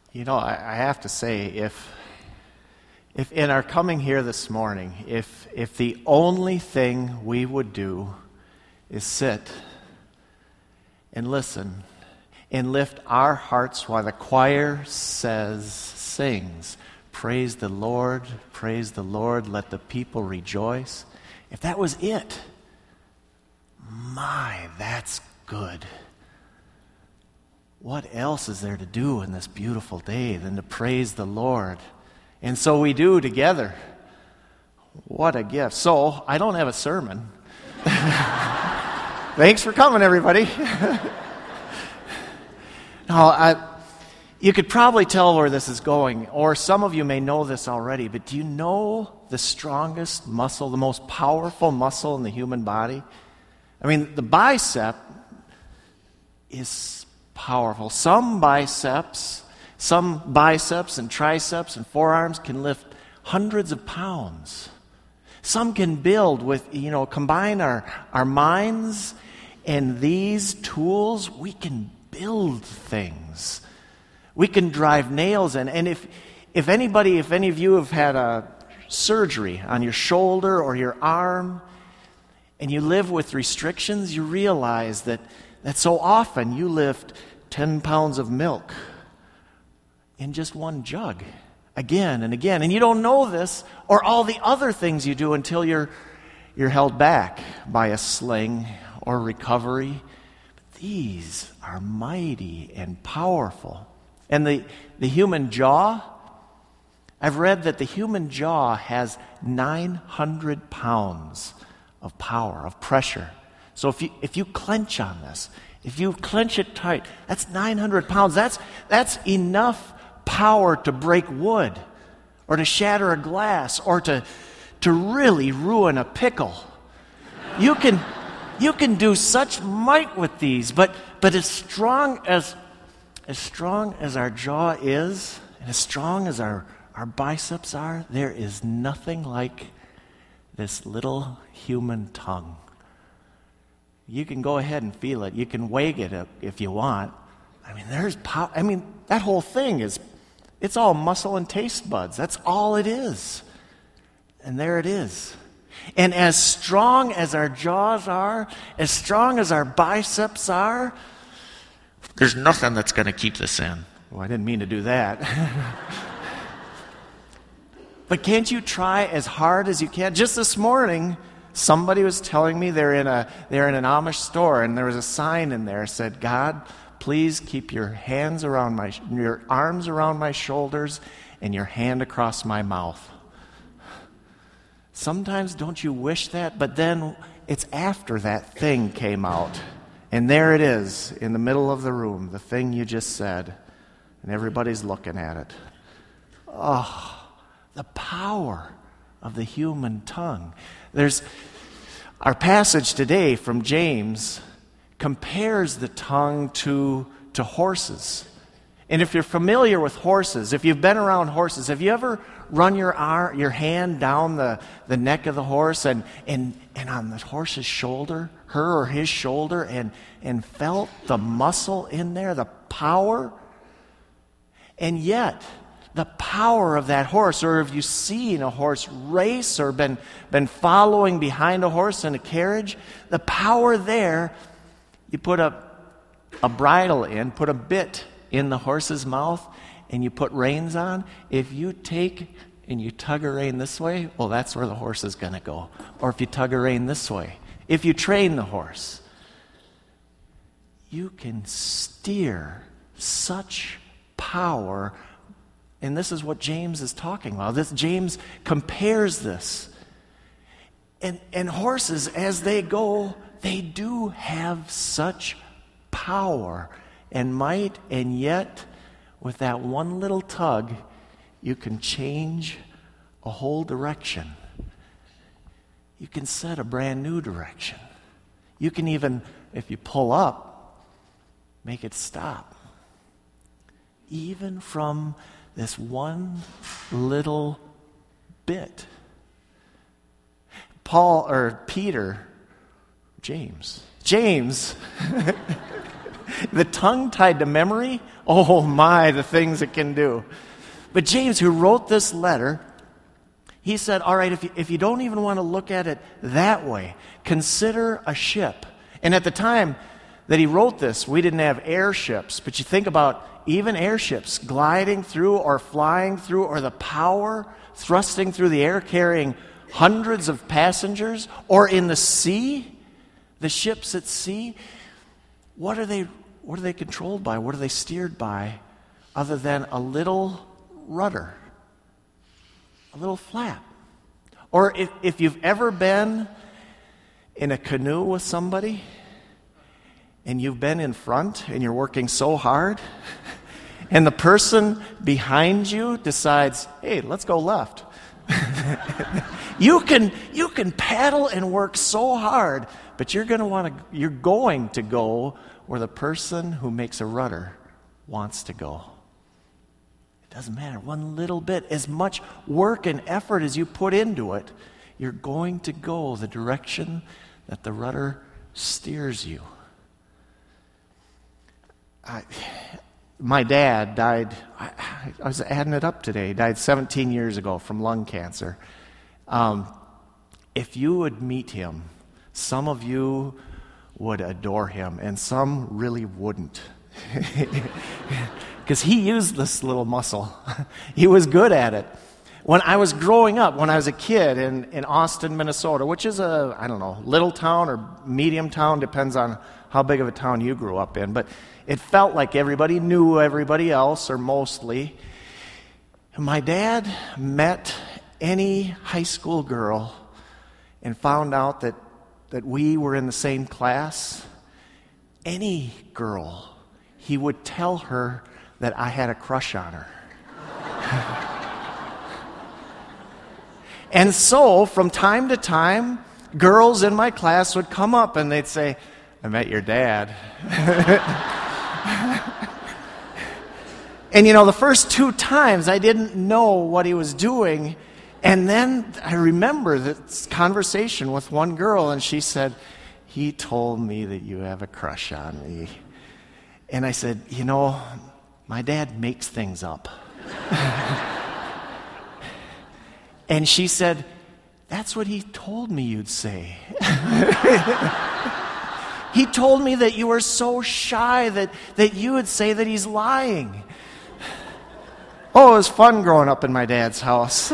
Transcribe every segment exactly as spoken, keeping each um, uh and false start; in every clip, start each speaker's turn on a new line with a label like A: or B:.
A: You know, I, I have to say, if if in our coming here this morning, if if the only thing we would do is sit and listen and lift our hearts while the choir says, sings, praise the Lord, praise the Lord, let the people rejoice. If that was it, my, that's good. What else is there to do in this beautiful day than to praise the Lord? And so we do together. What a gift. So, I don't have a sermon. Thanks for coming, everybody. No, I, you could probably tell where this is going, or some of you may know this already, but do you know the strongest muscle, the most powerful muscle in the human body? I mean, the bicep is powerful. Some biceps, some biceps and triceps and forearms can lift hundreds of pounds. Some can build with, you know, combine our, our minds and these tools, we can build things. We can drive nails in. And if if anybody, if any of you have had a surgery on your shoulder or your arm, and you live with restrictions, you realize that, that so often you lift ten pounds of milk in just one jug, again and again. And you don't know this or all the other things you do until you're you're held back by a sling or recovery. But these are mighty and powerful. And the, the human jaw, I've read that the human jaw has nine hundred pounds of power, of pressure. So if you if you clench on this, if you clench it tight, that's nine hundred pounds. That's that's enough power to break wood, or to shatter a glass, or to to really ruin a pickle. You can you can do such might with these, but but as strong as as strong as our jaw is, and as strong as our, our biceps are, there is nothing like this little human tongue. You can go ahead and feel it. You can wag it if you want. I mean, there's power. I mean, that whole thing is, it's all muscle and taste buds. That's all it is. And there it is. And as strong as our jaws are, as strong as our biceps are, there's nothing that's going to keep this in. Well, I didn't mean to do that. But can't you try as hard as you can? Just this morning, somebody was telling me they're in a they're in an Amish store, and there was a sign in there that said, "God, please keep your hands around my your arms around my shoulders and your hand across my mouth." Sometimes don't you wish that? But then it's after that thing came out. And there it is in the middle of the room, the thing you just said, and everybody's looking at it. Oh, the power of the human tongue. There's our passage today from James compares the tongue to, to horses. And if you're familiar with horses, if you've been around horses, have you ever run your arm, your hand down the, the neck of the horse and, and, and on the horse's shoulder, her or his shoulder, and, and felt the muscle in there, the power? And yet, the power of that horse, or have you seen a horse race or been, been following behind a horse in a carriage? The power there, you put a, a bridle in, put a bit in the horse's mouth, and you put reins on. If you take and you tug a rein this way, well, that's where the horse is going to go. Or if you tug a rein this way, if you train the horse, you can steer such power. And this is what James is talking about. This James compares this. And, and horses, as they go, they do have such power and might, and yet with that one little tug, you can change a whole direction. You can set a brand new direction. You can even, if you pull up, make it stop. Even from this one little bit. Paul, or Peter, James. James The tongue tied to memory, oh my, the things it can do. But James, who wrote this letter, he said, all right, if you, if you don't even want to look at it that way, consider a ship. And at the time that he wrote this, we didn't have airships, but you think about even airships gliding through or flying through, or the power thrusting through the air carrying hundreds of passengers, or in the sea, the ships at sea. What are they, what are they controlled by? What are they steered by other than a little rudder, a little flap? Or if, if you've ever been in a canoe with somebody and you've been in front and you're working so hard and the person behind you decides, hey, let's go left. you can you can paddle and work so hard, but you're going to want to you're going to go where the person who makes a rudder wants to go. It doesn't matter one little bit, as much work and effort as you put into it, you're going to go the direction that the rudder steers you. I, my dad died, I, I was adding it up today, he died seventeen years ago from lung cancer. Um, if you would meet him, some of you would adore him, and some really wouldn't. Because he used this little muscle. He was good at it. When I was growing up, when I was a kid in, in Austin, Minnesota, which is a, I don't know, little town or medium town, depends on how big of a town you grew up in, but it felt like everybody knew everybody else, or mostly. My dad met any high school girl and found out that, that we were in the same class. Any girl, he would tell her that I had a crush on her. And so, from time to time, girls in my class would come up and they'd say, I met your dad. And you know, the first two times I didn't know what he was doing. And then I remember this conversation with one girl, and she said, he told me that you have a crush on me. And I said, you know, my dad makes things up. And she said, that's what he told me you'd say. He told me that you were so shy that, that you would say that he's lying. Oh, it was fun growing up in my dad's house.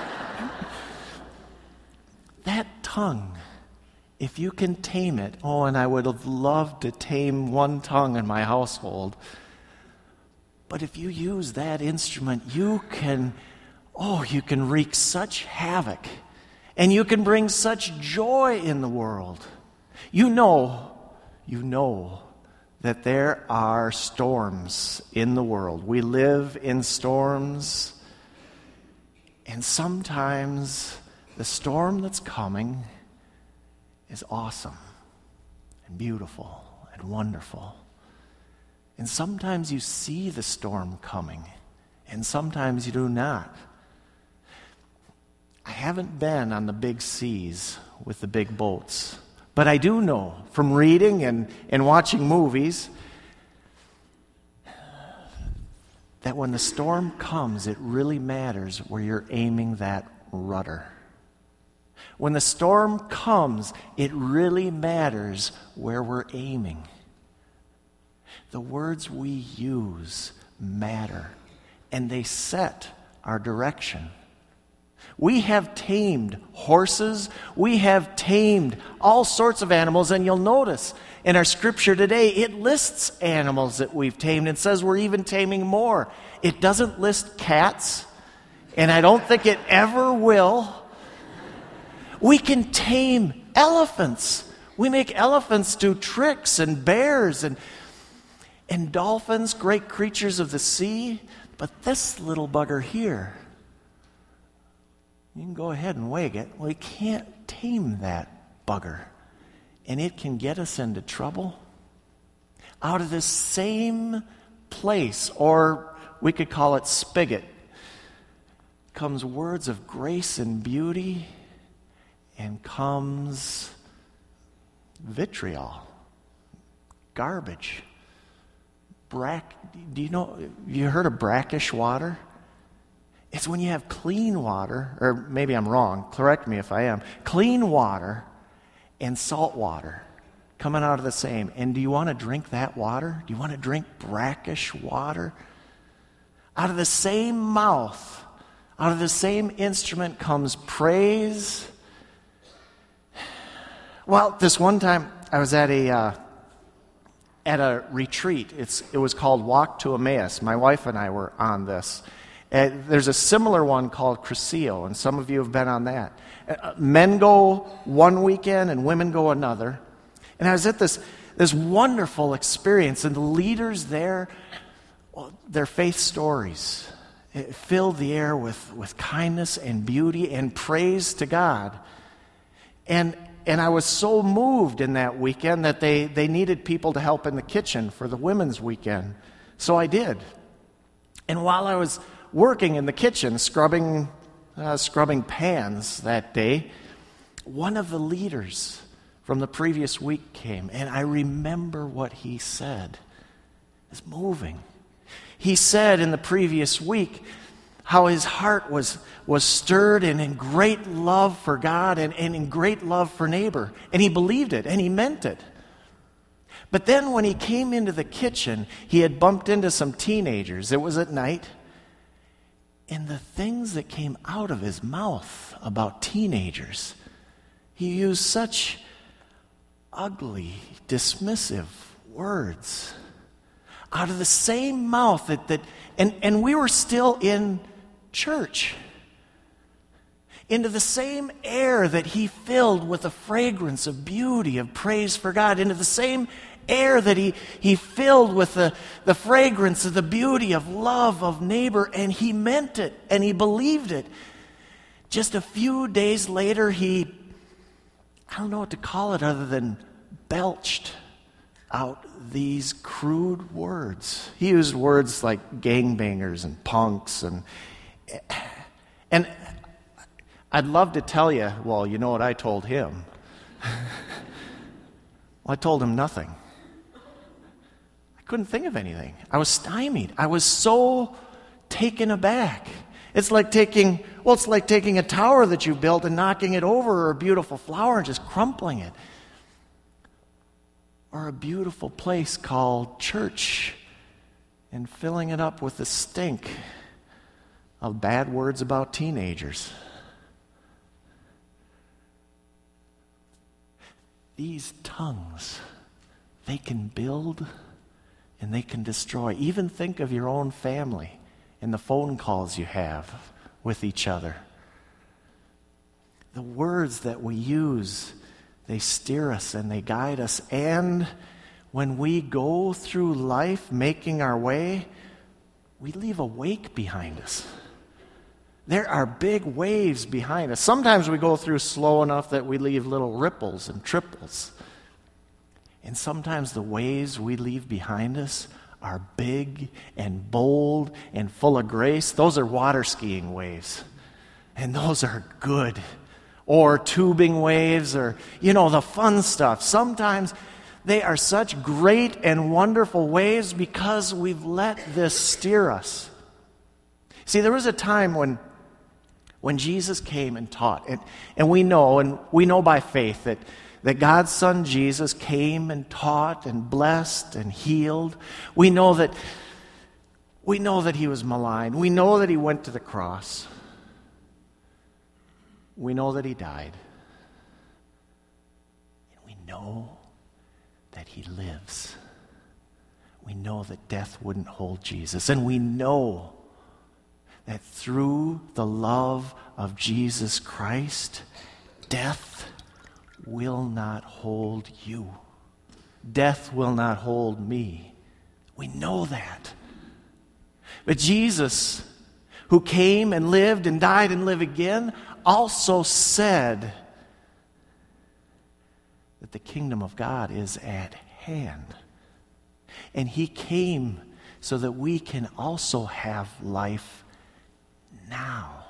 A: That tongue, if you can tame it, oh, and I would have loved to tame one tongue in my household. But if you use that instrument, you can, oh, you can wreak such havoc, and you can bring such joy in the world. You know, you know that there are storms in the world. We live in storms, and sometimes the storm that's coming is awesome and beautiful and wonderful. And sometimes you see the storm coming, and sometimes you do not. I haven't been on the big seas with the big boats, but I do know from reading and, and watching movies that when the storm comes, it really matters where you're aiming that rudder. When the storm comes, it really matters where we're aiming. The words we use matter, and they set our direction. We have tamed horses. We have tamed all sorts of animals, and you'll notice in our scripture today, it lists animals that we've tamed and says we're even taming more. It doesn't list cats, and I don't think it ever will. We can tame elephants. We make elephants do tricks, and bears and and dolphins, great creatures of the sea. But this little bugger here, you can go ahead and wag it. Well, you can't tame that bugger. And it can get us into trouble. Out of this same place, or we could call it spigot, comes words of grace and beauty, and comes vitriol, garbage. brack. Do you know, you heard of brackish water? It's when you have clean water, or maybe I'm wrong, correct me if I am, clean water and salt water coming out of the same. And do you want to drink that water? Do you want to drink brackish water? Out of the same mouth, out of the same instrument comes praise. Well, this one time I was at a uh, at a retreat. It's it was called Walk to Emmaus. My wife and I were on this. Uh, there's a similar one called Cresceo, and some of you have been on that. Uh, men go one weekend and women go another. And I was at this this wonderful experience, and the leaders there, well, their faith stories, it filled the air with, with kindness and beauty and praise to God. And and I was so moved in that weekend that they, they needed people to help in the kitchen for the women's weekend. So I did. And while I was working in the kitchen, scrubbing uh, scrubbing pans that day, one of the leaders from the previous week came, and I remember what he said. It's moving. He said in the previous week how his heart was, was stirred and in great love for God and, and in great love for neighbor. And he believed it, and he meant it. But then when he came into the kitchen, he had bumped into some teenagers. It was at night. And the things that came out of his mouth about teenagers, he used such ugly, dismissive words out of the same mouth that, that and, and we were still in church. Into the same air that he filled with the fragrance of beauty, of praise for God, into the same air that he, he filled with the, the fragrance of the beauty of love of neighbor, and he meant it, and he believed it. Just a few days later, he, I don't know what to call it other than belched out these crude words. He used words like gangbangers and punks, and and I'd love to tell you, well, you know what I told him. Well, I told him nothing. Couldn't think of anything. I was stymied. I was so taken aback. It's like taking, well, it's like taking a tower that you built and knocking it over, or a beautiful flower and just crumpling it. Or a beautiful place called church and filling it up with the stink of bad words about teenagers. These tongues, they can build and they can destroy. Even think of your own family and the phone calls you have with each other. The words that we use, they steer us and they guide us. And when we go through life making our way, we leave a wake behind us. There are big waves behind us. Sometimes we go through slow enough that we leave little ripples and tripples. And sometimes the waves we leave behind us are big and bold and full of grace. Those are water skiing waves. And those are good. Or tubing waves, or, you know, the fun stuff. Sometimes they are such great and wonderful waves because we've let this steer us. See, there was a time when when Jesus came and taught, and, and we know, and we know by faith that that God's Son Jesus came and taught and blessed and healed. We know that we know that he was maligned. We know that he went to the cross. We know that he died. And we know that he lives. We know that death wouldn't hold Jesus. And we know that through the love of Jesus Christ, death will not hold you. Death will not hold me. We know that. But Jesus, who came and lived and died and lived again, also said that the kingdom of God is at hand. And he came so that we can also have life now.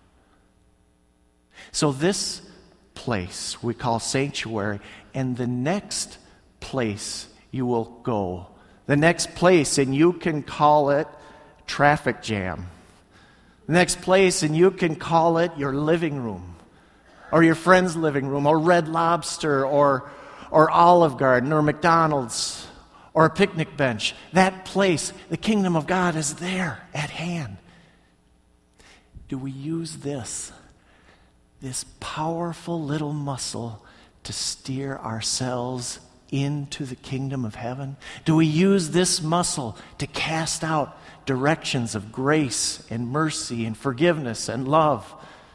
A: So this place we call sanctuary, and the next place you will go, The next place, and you can call it traffic jam. The next place, and you can call it your living room, or your friend's living room, or Red Lobster, or, or Olive Garden, or McDonald's, or a picnic bench. That place, the kingdom of God is there at hand. Do we use this, this powerful little muscle to steer ourselves into the kingdom of heaven? Do we use this muscle to cast out directions of grace and mercy and forgiveness and love?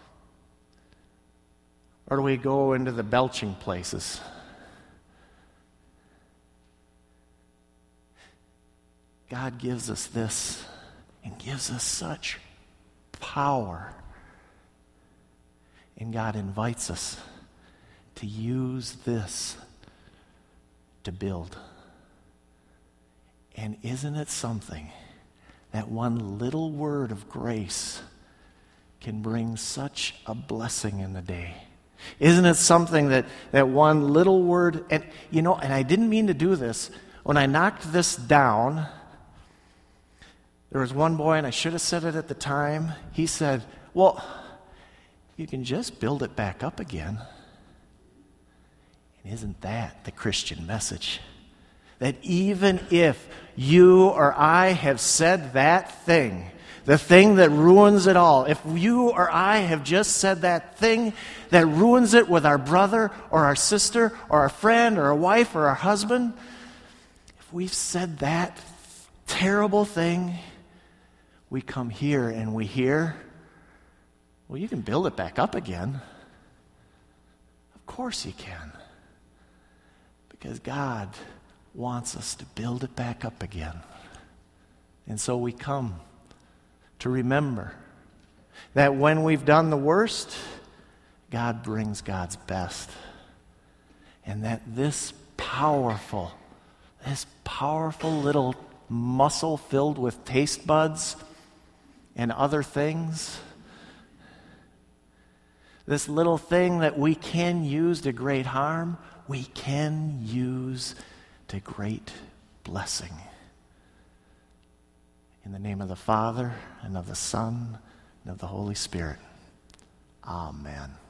A: Or do we go into the belching places? God gives us this and gives us such power. And God invites us to use this to build. And isn't it something that one little word of grace can bring such a blessing in the day? Isn't it something that, that one little word, and you know, and I didn't mean to do this, when I knocked this down, there was one boy, and I should have said it at the time, he said, well, you can just build it back up again. And isn't that the Christian message? That even if you or I have said that thing, the thing that ruins it all, if you or I have just said that thing that ruins it with our brother or our sister or our friend or our wife or our husband, if we've said that terrible thing, we come here and we hear, well, you can build it back up again. Of course you can. Because God wants us to build it back up again. And so we come to remember that when we've done the worst, God brings God's best. And that this powerful, this powerful little muscle filled with taste buds and other things, this little thing that we can use to great harm, we can use to great blessing. In the name of the Father, and of the Son, and of the Holy Spirit. Amen.